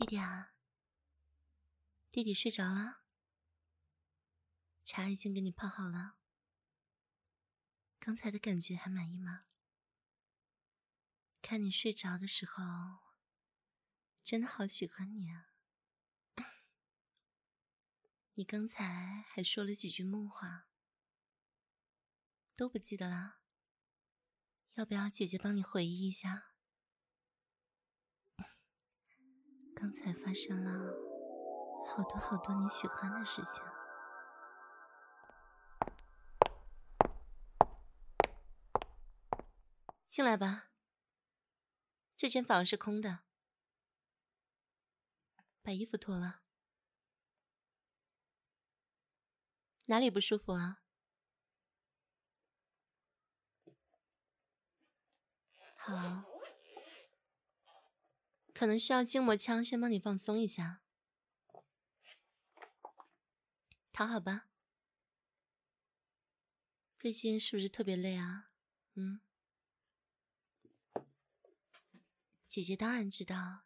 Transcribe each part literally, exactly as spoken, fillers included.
弟弟啊，弟弟睡着了，茶已经给你泡好了。刚才的感觉还满意吗？看你睡着的时候，真的好喜欢你啊。你刚才还说了几句梦话，都不记得啦？要不要姐姐帮你回忆一下？刚才发生了好多好多你喜欢的事情。进来吧，这间房是空的。把衣服脱了。哪里不舒服啊？好，可能需要筋膜枪先帮你放松一下。躺好吧。最近是不是特别累啊？嗯，姐姐当然知道。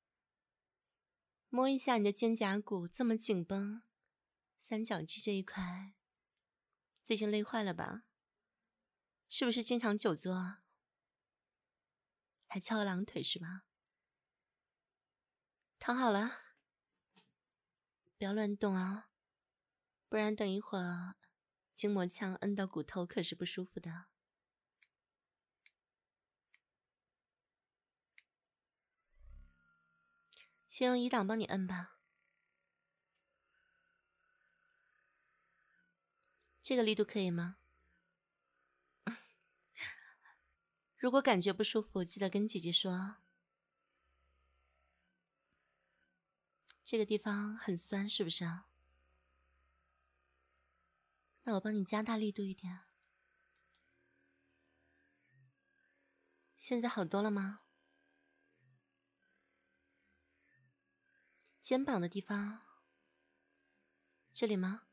摸一下你的肩胛骨这么紧绷，三角肌这一块，最近累坏了吧？是不是经常久坐啊？还翘二郎腿是吧？躺好了，不要乱动啊，不然等一会儿筋膜枪摁到骨头可是不舒服的。先用一档帮你摁吧，这个力度可以吗？如果感觉不舒服，记得跟姐姐说。这个地方很酸是不是啊？那我帮你加大力度一点。现在好多了吗？肩膀的地方，这里吗？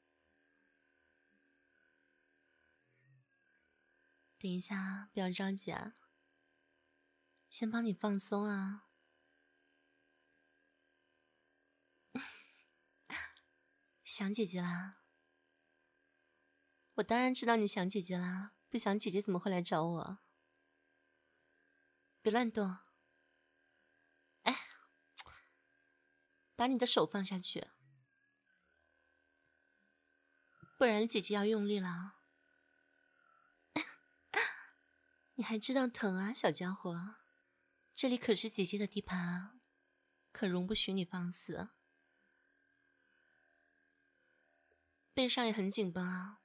等一下，不要着急啊，先帮你放松啊。想姐姐啦？我当然知道你想姐姐啦，不想姐姐怎么会来找我？别乱动。哎，把你的手放下去，不然姐姐要用力了。你还知道疼啊，小家伙，这里可是姐姐的地盘啊，可容不许你放肆。背上也很紧绷啊。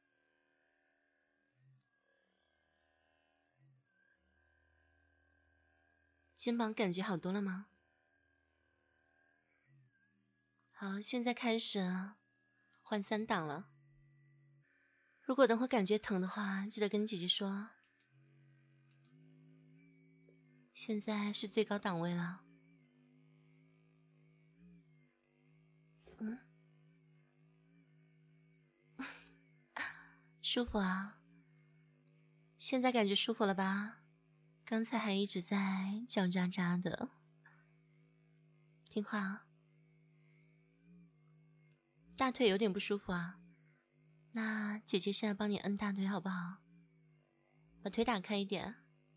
肩膀感觉好多了吗？好，现在开始换三档了。如果等会感觉疼的话，记得跟姐姐说。现在是最高档位了。嗯，舒服啊。现在感觉舒服了吧？刚才还一直在叫喳喳的。听话啊。大腿有点不舒服啊，那姐姐现在帮你摁大腿好不好？把腿打开一点。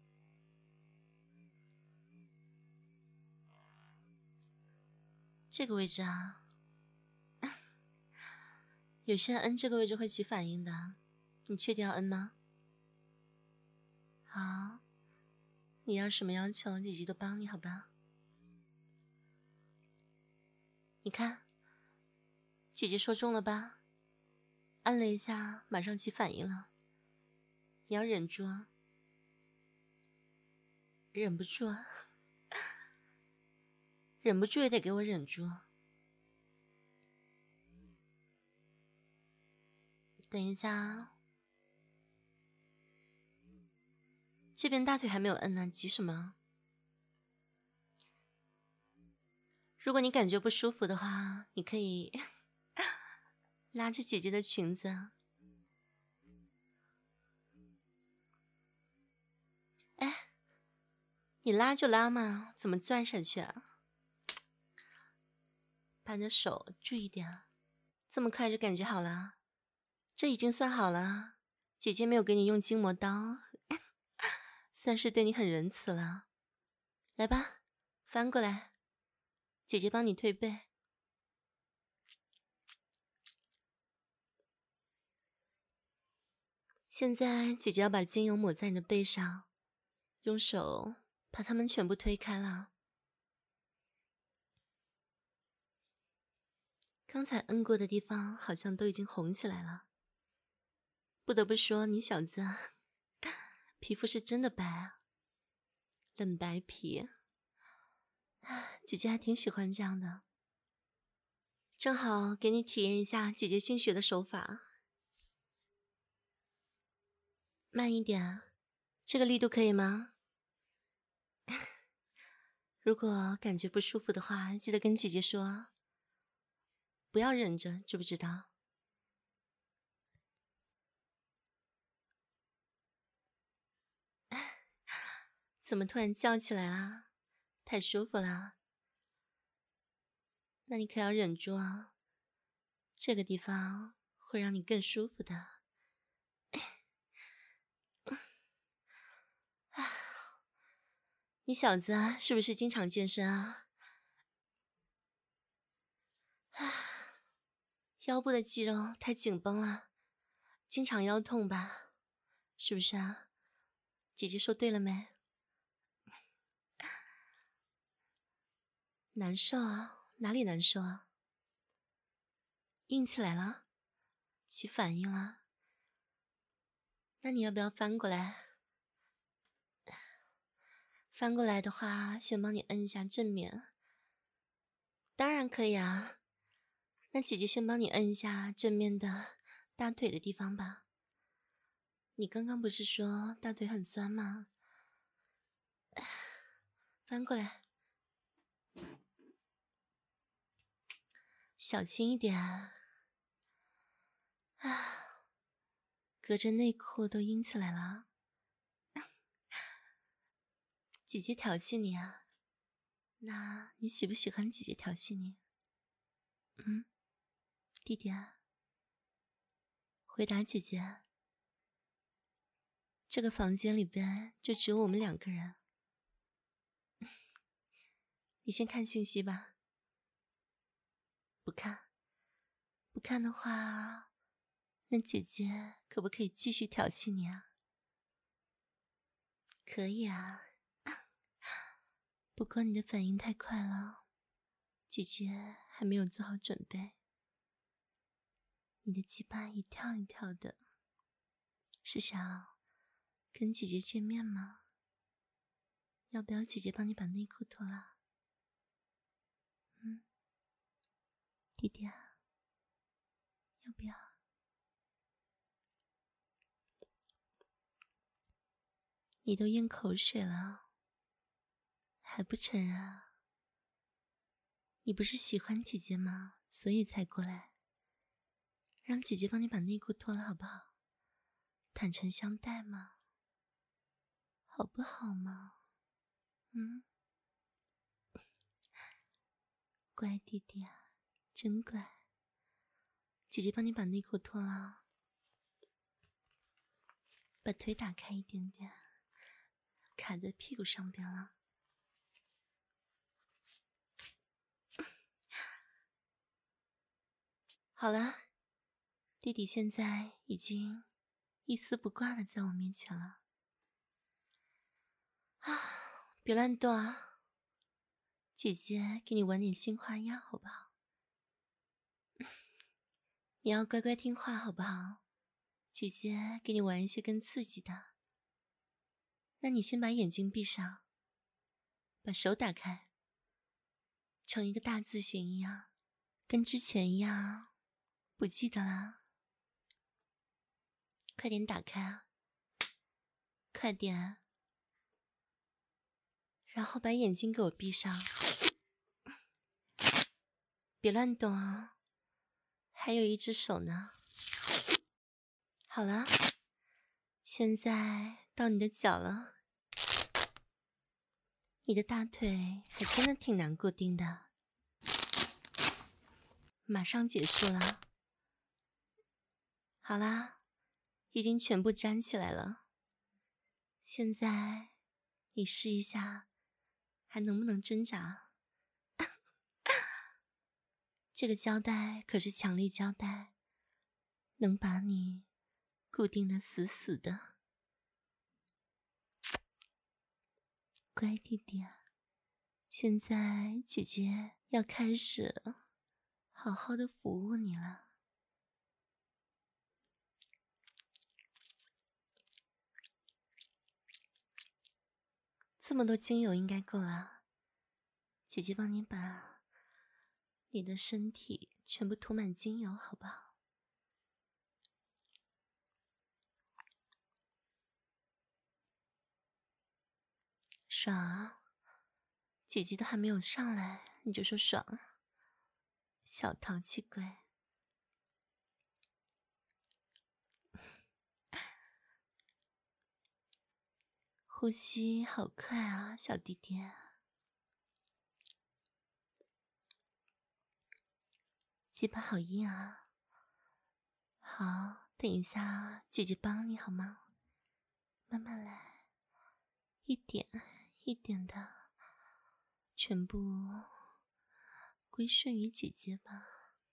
这个位置啊，有些人摁这个位置会起反应的，你确定要摁吗？好，你要什么要求，姐姐都帮你，好吧？你看，姐姐说中了吧？按了一下，马上起反应了。你要忍住啊，忍不住啊，忍不住也得给我忍住。等一下啊，这边大腿还没有摁呢，急什么？如果你感觉不舒服的话，你可以拉着姐姐的裙子。哎，你拉就拉嘛，怎么钻上去啊？ 把你的手注意点。这么快就感觉好了？这已经算好了，姐姐没有给你用筋膜刀，算是对你很仁慈了。来吧，翻过来，姐姐帮你推背。现在姐姐要把精油抹在你的背上，用手把它们全部推开了。刚才摁过的地方好像都已经红起来了。不得不说，你小子皮肤是真的白啊，冷白皮。姐姐还挺喜欢这样的，正好给你体验一下姐姐新学的手法。慢一点，这个力度可以吗？如果感觉不舒服的话，记得跟姐姐说，不要忍着，知不知道？怎么突然叫起来啦？太舒服了。那你可要忍住啊，这个地方会让你更舒服的。你小子是不是经常健身啊？腰部的肌肉太紧绷了，经常腰痛吧？是不是啊？姐姐说对了没？难受啊？哪里难受啊？硬起来了？起反应了？那你要不要翻过来？翻过来的话，先帮你摁一下正面。当然可以啊，那姐姐先帮你摁一下正面的大腿的地方吧。你刚刚不是说大腿很酸吗？翻过来，小心一点啊！隔着内裤都阴起来了。姐姐调戏你啊？那你喜不喜欢姐姐调戏你？嗯，弟弟啊，回答姐姐。这个房间里边就只有我们两个人。你先看信息吧。不看，不看的话，那姐姐可不可以继续调戏你啊？可以啊，不过你的反应太快了，姐姐还没有做好准备。你的鸡巴一跳一跳的，是想跟姐姐见面吗？要不要姐姐帮你把内裤脱了？嗯，弟弟啊，要不要？你都咽口水了，还不承认啊？你不是喜欢姐姐吗？所以才过来，让姐姐帮你把内裤脱了好不好？坦诚相待嘛，好不好嘛？嗯，乖弟弟啊，真乖。姐姐帮你把内裤脱了，把腿打开一点点，卡在屁股上边了。好了，弟弟现在已经一丝不挂的在我面前了。啊，别乱动啊，姐姐给你玩点新花样好不好？你要乖乖听话好不好？姐姐给你玩一些更刺激的。那你先把眼睛闭上，把手打开，成一个大字形一样，跟之前一样，不记得啦？快点打开啊！快点！然后把眼睛给我闭上，别乱动啊！还有一只手呢。好了，现在到你的脚了。你的大腿还真的挺难固定的。 马上结束了。好啦，已经全部粘起来了。现在你试一下，还能不能挣扎？这个胶带可是强力胶带，能把你固定的死死的。乖弟弟啊，现在姐姐要开始好好的服务你了。这么多精油应该够了，姐姐帮你把你的身体全部涂满精油，好不好？爽啊！姐姐都还没有上来，你就说爽，小淘气鬼。呼吸好快啊，小弟弟。鸡巴好硬啊！好，等一下姐姐帮你好吗？慢慢来，一点一点的，全部归顺于姐姐吧。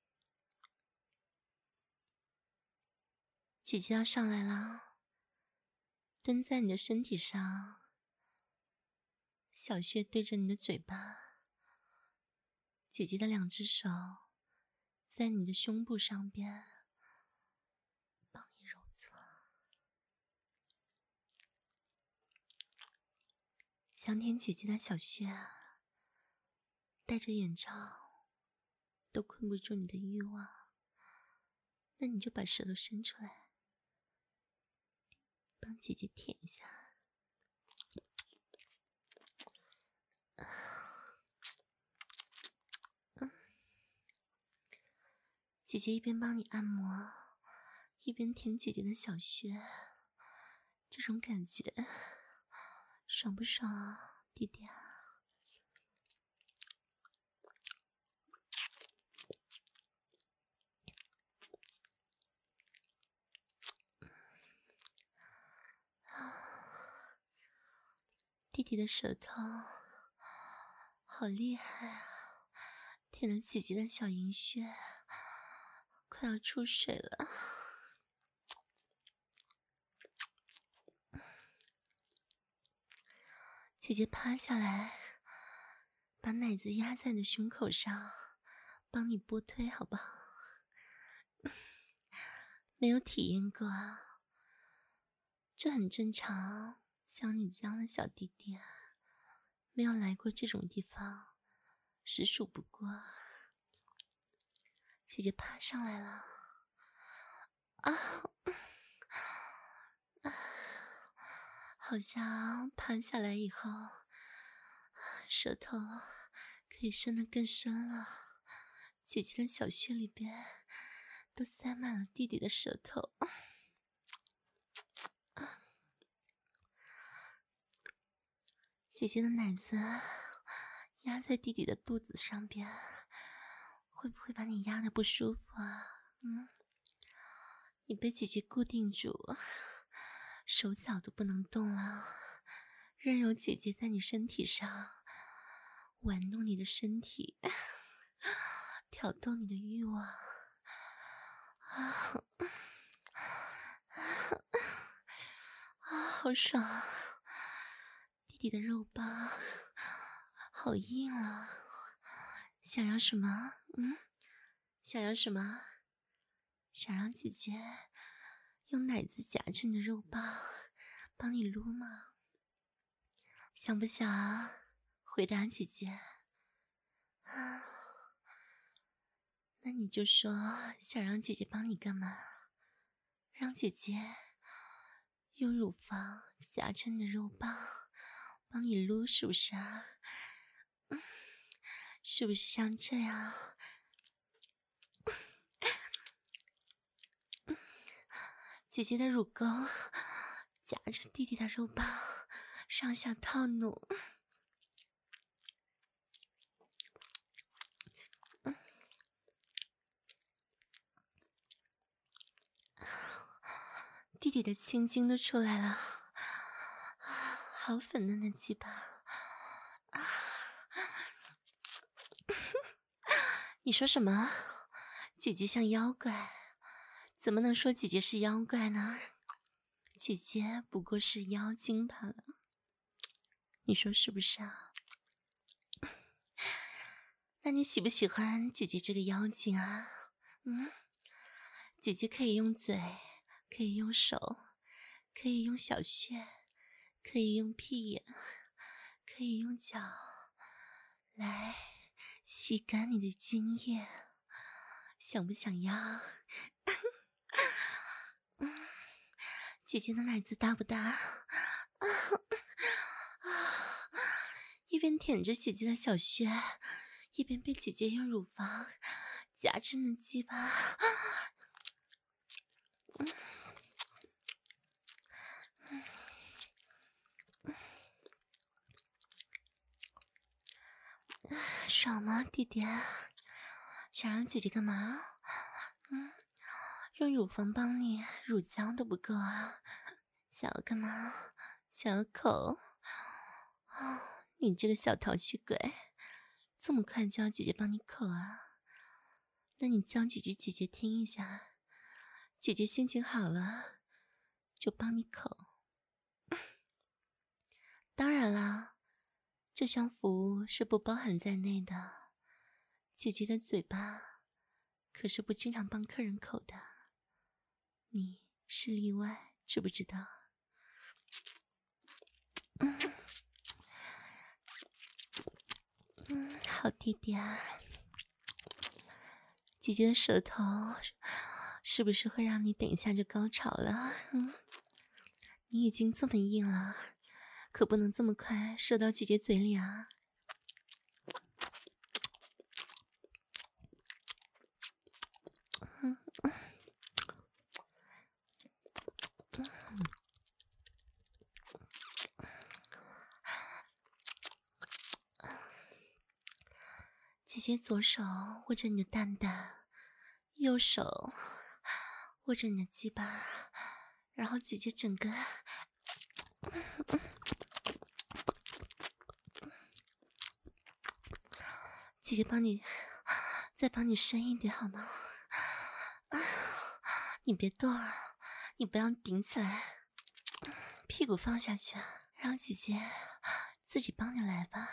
姐姐要上来了，蹲在你的身体上，小穴对着你的嘴巴，姐姐的两只手在你的胸部上边帮你揉搓。想舔姐姐的小穴啊，戴着眼罩都困不住你的欲望，那你就把舌头伸出来，帮姐姐舔一下。姐姐一边帮你按摩，一边舔姐姐的小穴，这种感觉爽不爽啊，弟弟啊？弟弟的舌头好厉害啊，舔了姐姐的小银穴快要出水了。姐姐趴下来，把奶子压在你的胸口上，帮你拨推好不好？没有体验过啊，这很正常，像你这样的小弟弟啊，没有来过这种地方实属不过。姐姐爬上来了，啊，好像爬下来以后，舌头可以伸得更深了。姐姐的小穴里边都塞满了弟弟的舌头。姐姐的奶子压在弟弟的肚子上边，会不会把你压得不舒服啊？嗯，你被姐姐固定住，手脚都不能动了，任由姐姐在你身体上玩弄你的身体，挑逗你的欲望啊！啊，好爽啊！弟弟的肉棒好硬啊！想要什么？嗯，想要什么？想让姐姐用奶子夹着你的肉棒帮你撸吗？想不想啊？回答姐姐啊！那你就说想让姐姐帮你干嘛？让姐姐用乳房夹着你的肉棒帮你撸，是不是啊？嗯，是不是像这样？姐姐的乳沟夹着弟弟的肉棒上下套弄， 弟的青筋都出来了，好粉嫩的鸡巴啊！你说什么？姐姐像妖怪？怎么能说姐姐是妖怪呢？姐姐不过是妖精罢了，你说是不是啊？那你喜不喜欢姐姐这个妖精啊？嗯，姐姐可以用嘴，可以用手，可以用小穴，可以用屁眼，可以用脚来吸干你的精液，想不想要？嗯，姐姐的奶子大不大？啊啊！一边舔着姐姐的小穴，一边被姐姐用乳房夹着呢鸡巴。爽吗，弟弟？想让姐姐干嘛？嗯，用乳房帮你，乳胶都不够啊！想要干嘛？想要口？哦，你这个小淘气鬼，这么快就要姐姐帮你口啊？那你叫几句姐姐听一下，姐姐心情好了就帮你口。当然啦，这项服务是不包含在内的。姐姐的嘴巴可是不经常帮客人口的，你是例外，知不知道？嗯，嗯，好弟弟啊，姐姐的舌头是不是会让你等一下就高潮了？嗯，你已经这么硬了，可不能这么快射到姐姐嘴里啊！嗯嗯姐姐左手握着你的蛋蛋，右手握着你的鸡巴，然后姐姐整个姐姐帮你再帮你深一点好吗？啊，你别动啊，你不要顶起来，屁股放下去，让姐姐自己帮你来吧。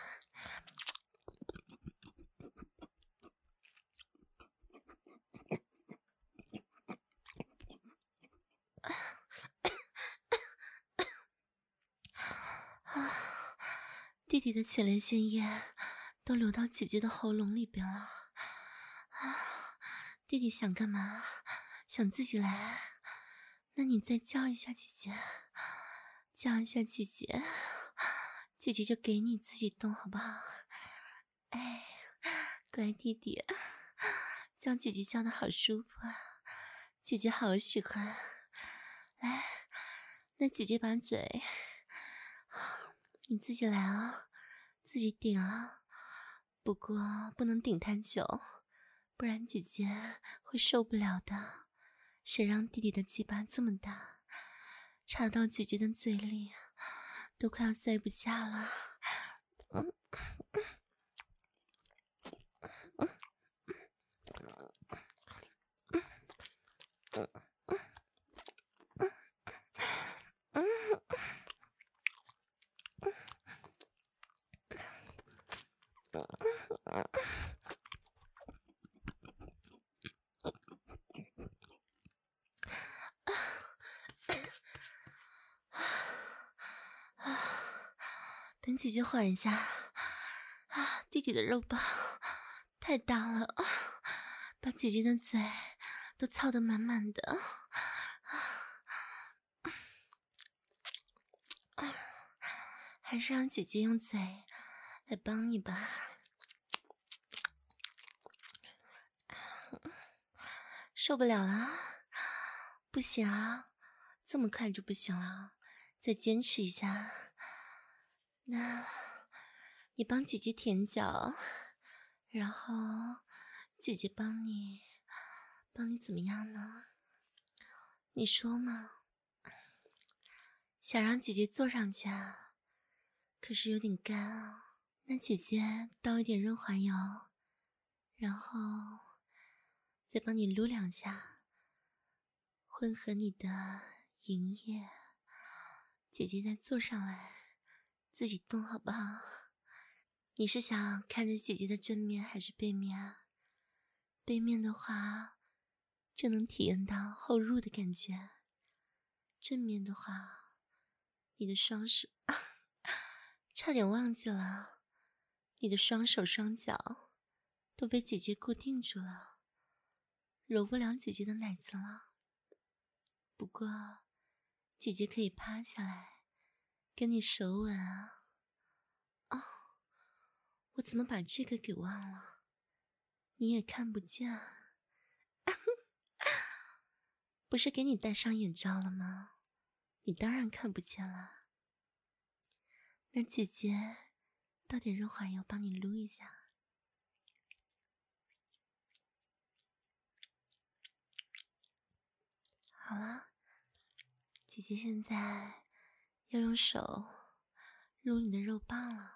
啊，弟弟的前列腺液都流到姐姐的喉咙里边了。啊，弟弟想干嘛？想自己来？那你再叫一下姐姐，叫一下姐姐，姐姐就给你自己动，好不好？哎，乖弟弟，叫姐姐叫的好舒服啊，姐姐好喜欢。来，那姐姐把嘴，你自己来啊，自己顶啊，不过不能顶太久，不然姐姐会受不了的。谁让弟弟的鸡巴这么大，插到姐姐的嘴里都快要塞不下了。嗯等姐姐缓一下啊！弟弟的肉棒太大了，把姐姐的嘴都操得满满的啊！还是让姐姐用嘴来帮你吧。受不了了？不行啊，这么快就不行了，再坚持一下。那你帮姐姐舔脚，然后姐姐帮你，帮你怎么样呢？你说嘛？ 想让姐姐坐上去啊，可是有点干啊。那姐姐倒一点润滑油，然后再帮你撸两下，混合你的营液。姐姐再坐上来，自己动好不好？你是想看着姐姐的正面还是背面啊？背面的话，就能体验到后入的感觉；正面的话，你的双手差点忘记了，你的双手双脚都被姐姐固定住了，揉不了姐姐的奶子了。不过，姐姐可以趴下来跟你手吻啊。哦，我怎么把这个给忘了？你也看不见啊。不是给你戴上眼罩了吗？你当然看不见了。那姐姐倒点润滑油帮你撸一下。好了，姐姐现在要用手撸你的肉棒了。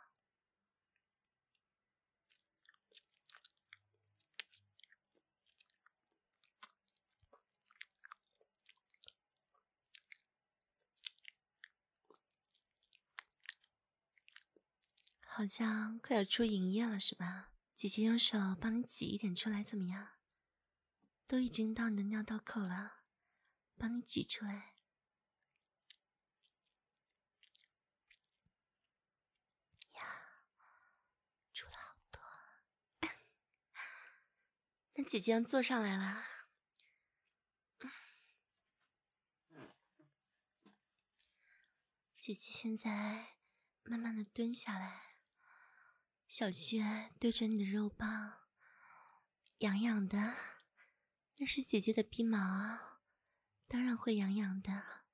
好像快要出营业了是吧？姐姐用手帮你挤一点出来怎么样？都已经到你的尿道口了，帮你挤出来。呀，出了好多。那姐姐要坐上来了。姐姐现在慢慢的蹲下来，小穴对着你的肉棒，痒痒的，那是姐姐的逼毛啊，当然会痒痒的。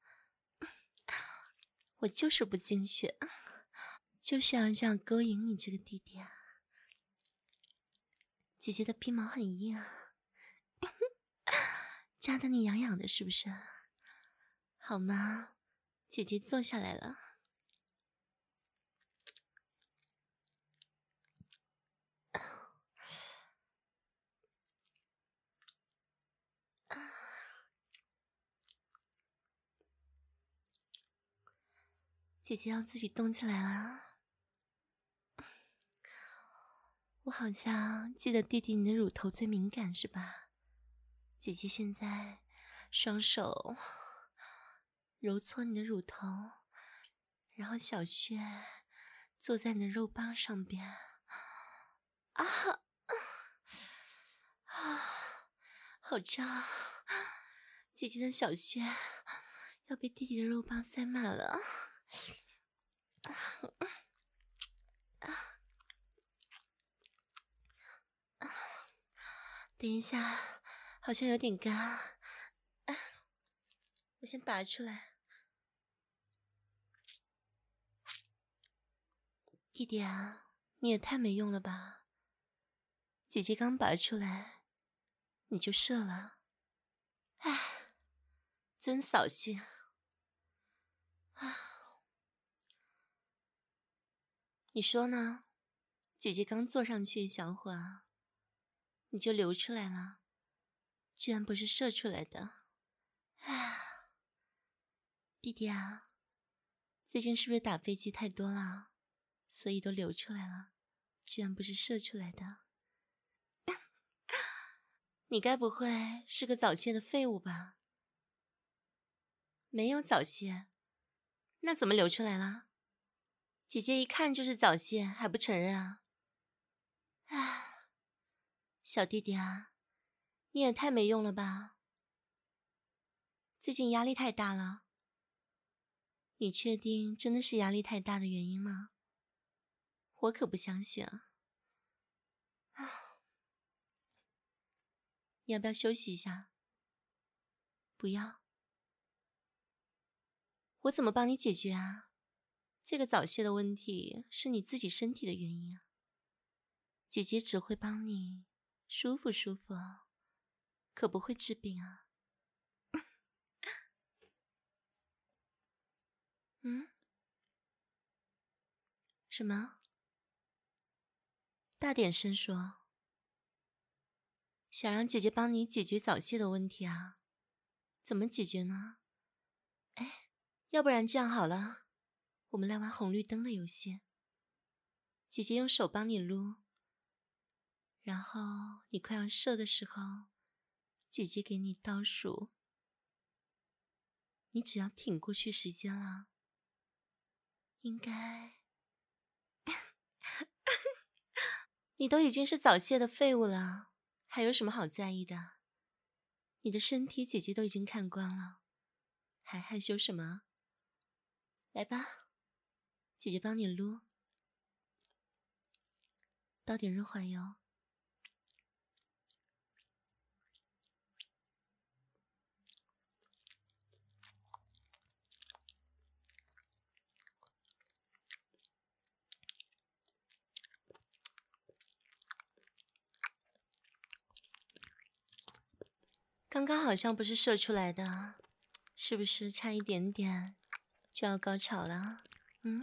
我就是不进去，就是要这样勾引你这个弟弟啊。姐姐的逼毛很硬啊，扎得你痒痒的是不是？好吗？姐姐坐下来了。姐姐要自己动起来了。我好像记得弟弟你的乳头最敏感是吧？姐姐现在双手揉搓你的乳头，然后小穴坐在你的肉棒上边。啊啊，好胀！姐姐的小穴要被弟弟的肉棒塞满了。等一下，好像有点干，我先拔出来。弟弟啊，你也太没用了吧！姐姐刚拔出来，你就射了，唉，真扫兴啊！你说呢？姐姐刚坐上去一小会儿，你就流出来了，居然不是射出来的，唉，弟弟啊，最近是不是打飞机太多了，所以都流出来了，居然不是射出来的？你该不会是个早泄的废物吧？没有早泄，那怎么流出来了？姐姐一看就是早泄，还不承认啊？唉，小弟弟啊，你也太没用了吧！最近压力太大了。你确定真的是压力太大的原因吗？我可不相信啊！啊，你要不要休息一下？不要。我怎么帮你解决啊？这个早泄的问题是你自己身体的原因啊。姐姐只会帮你舒服舒服，可不会治病啊。 嗯？什么？大点声说。想让姐姐帮你解决早泄的问题啊？怎么解决呢？哎，要不然这样好了，我们来玩红绿灯的游戏。姐姐用手帮你撸，然后你快要射的时候，姐姐给你倒数，你只要挺过去时间了，应该你都已经是早泄的废物了，还有什么好在意的？你的身体姐姐都已经看光了，还害羞什么？来吧，姐姐帮你撸，倒点润滑油。刚刚好像不是射出来的，是不是差一点点就要高潮了？嗯，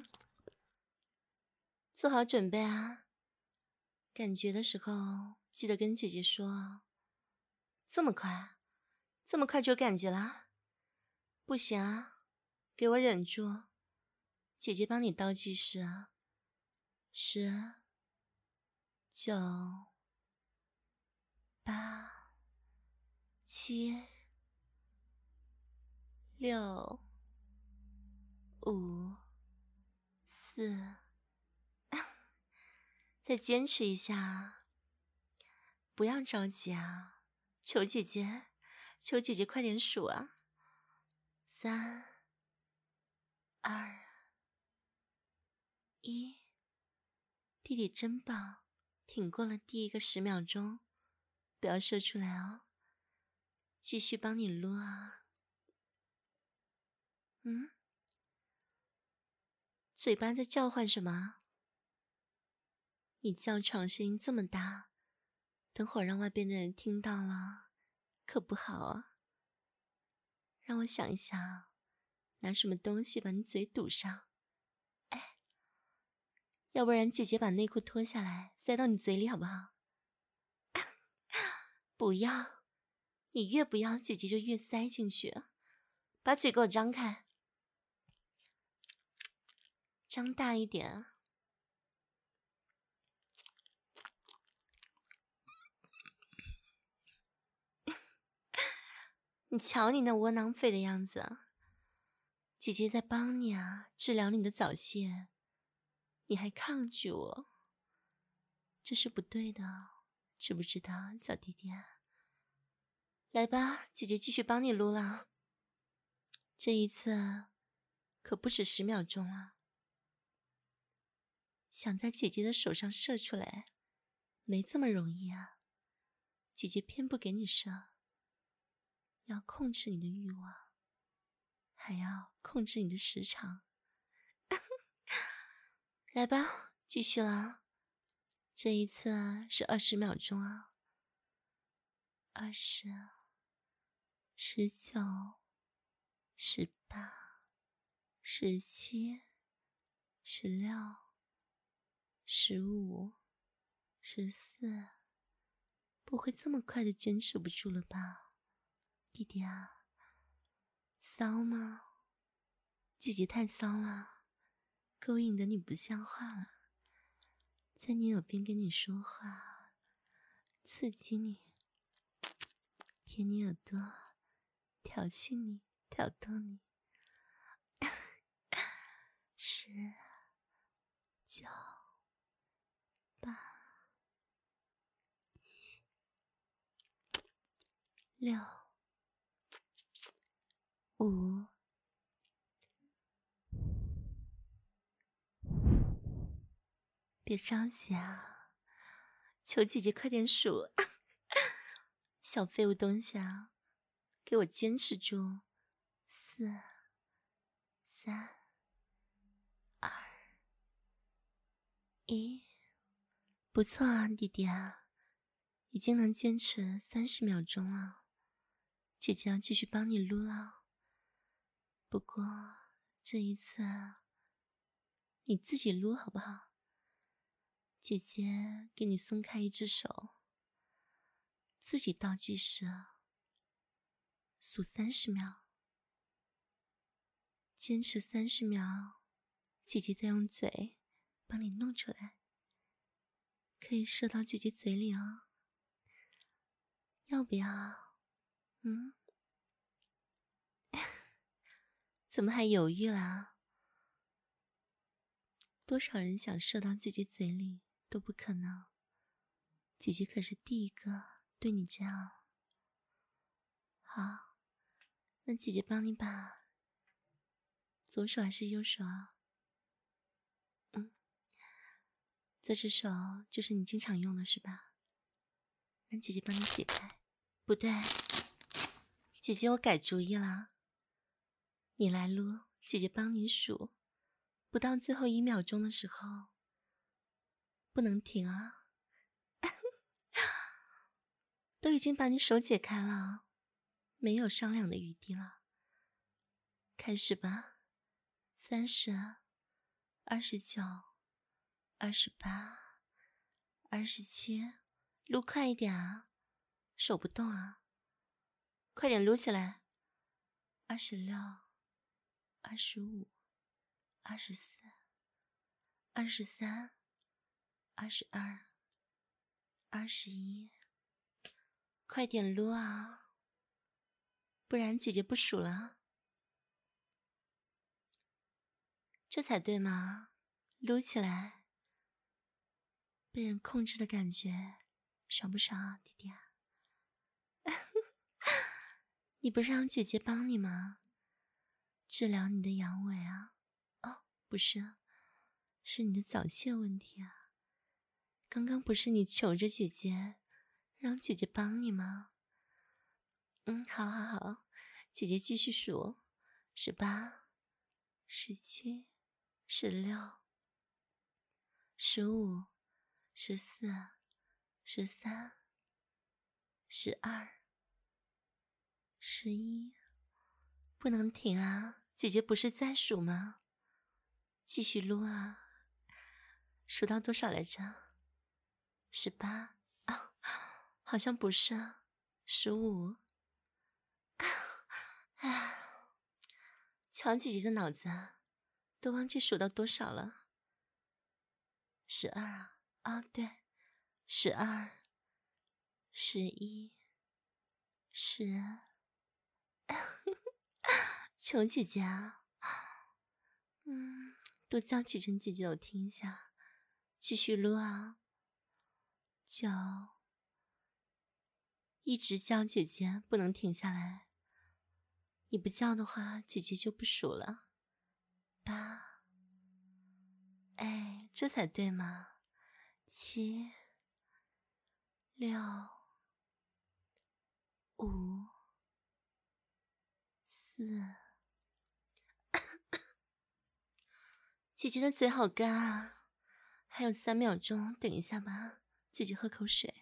做好准备啊！感觉的时候记得跟姐姐说哦。这么快，这么快就有感觉啦？不行啊，给我忍住，姐姐帮你倒计时啊！十、九、八、七、六、五、四，再坚持一下，不要着急啊！求姐姐，求姐姐快点数啊！三、二、一，弟弟真棒，挺过了第一个十秒钟，不要射出来哦，继续帮你撸啊！嗯？嘴巴在叫唤什么？你叫床声音这么大，等会儿让外边的人听到了，可不好啊！让我想一想，拿什么东西把你嘴堵上？哎，要不然姐姐把内裤脱下来塞到你嘴里好不好？不要，你越不要，姐姐就越塞进去。把嘴给我张开，张大一点。你瞧你那窝囊废的样子，姐姐在帮你啊，治疗你的早泄，你还抗拒我，这是不对的，知不知道，小弟弟？来吧，姐姐继续帮你撸了，这一次可不止十秒钟了。想在姐姐的手上射出来，没这么容易啊，姐姐偏不给你射，要控制你的欲望，还要控制你的时长。来吧，继续了，这一次是二十秒钟啊，二十、十九、十八、十七、十六、十五、十四，不会这么快的坚持不住了吧，弟弟啊？骚吗？姐姐太骚了，勾引的你不像话了，在你耳边跟你说话，刺激你，舔你耳朵，调戏你，挑逗你。十、九、八、七、六、五、别着急啊，求姐姐快点数。小废物东西啊，给我坚持住！四、三、二、一，不错啊，弟弟啊，已经能坚持三十秒钟了。姐姐要继续帮你撸了，不过这一次你自己撸好不好？姐姐给你松开一只手，自己倒计时，数三十秒，坚持三十秒，姐姐再用嘴帮你弄出来，可以射到姐姐嘴里哦。要不要？嗯？怎么还犹豫啦？多少人想射到姐姐嘴里都不可能，姐姐可是第一个对你这样。好，那姐姐帮你把左手还是右手啊？嗯，这只手就是你经常用的是吧？那姐姐帮你解开。不对，姐姐我改主意了，你来撸，姐姐帮你数，不到最后一秒钟的时候不能停啊。都已经把你手解开了，没有商量的余地了。开始吧，三十、二十九、二十八、二十七，撸快一点啊，手不动啊，快点撸起来。二十六、二十五、二十四、二十三、二十二、二十一，快点撸啊，不然姐姐不数了。这才对嘛，撸起来。被人控制的感觉爽不爽啊，弟弟啊？你不是让姐姐帮你吗？治疗你的阳痿啊？哦，不是，是你的早泄问题啊。刚刚不是你求着姐姐让姐姐帮你吗？嗯，好好好，姐姐继续数，十八、十七、十六、十五、十四、十三、十二、十一，不能停啊！姐姐不是在数吗？继续撸啊！数到多少来着？十八啊，好像不是啊，十五。唉，瞧姐姐的脑子啊，都忘记数到多少了。十二啊，啊对，十二、十一、十。求姐姐啊，嗯，多叫几声姐姐我听一下，继续撸啊。九，一直叫姐姐，不能停下来。你不叫的话，姐姐就不数了。八，哎，这才对嘛。七，六，五，四。姐姐的嘴好干啊，还有三秒钟，等一下吧，姐姐喝口水。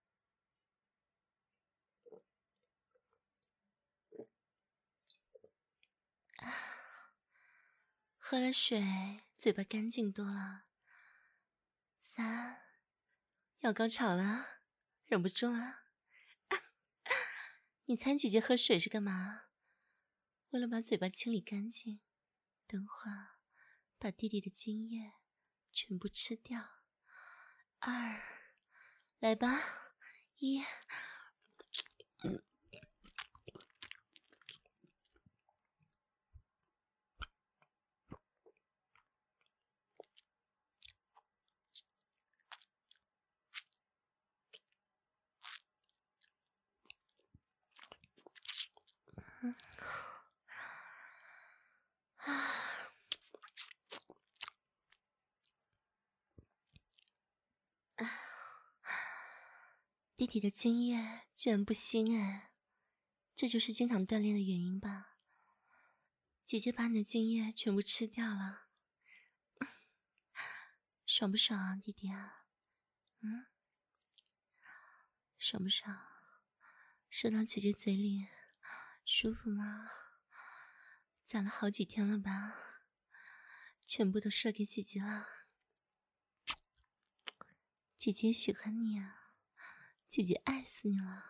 喝了水，嘴巴干净多了。三，要高潮了，忍不住了。你猜姐姐喝水是干嘛？为了把嘴巴清理干净，等会儿把弟弟的精液全部吃掉。二，来吧，一，嗯。弟弟的精液居然不腥哎，这就是经常锻炼的原因吧？姐姐把你的精液全部吃掉了，爽不爽啊，弟弟啊？嗯，爽不爽？射到姐姐嘴里，舒服吗？攒了好几天了吧？ 全部都射给姐姐了。姐姐喜欢你啊，姐姐爱死你了。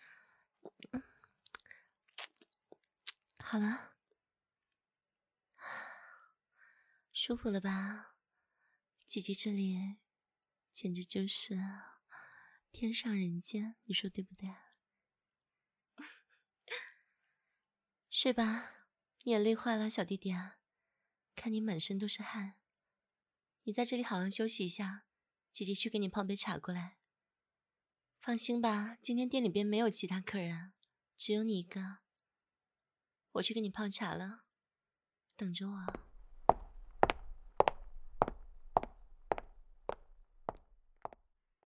好了，舒服了吧？姐姐这里简直就是天上人间，你说对不对？睡吧，你也累坏了，小弟弟啊，看你满身都是汗。你在这里好好休息一下，姐姐去给你泡杯茶过来。放心吧，今天店里边没有其他客人，只有你一个。我去给你泡茶了，等着我。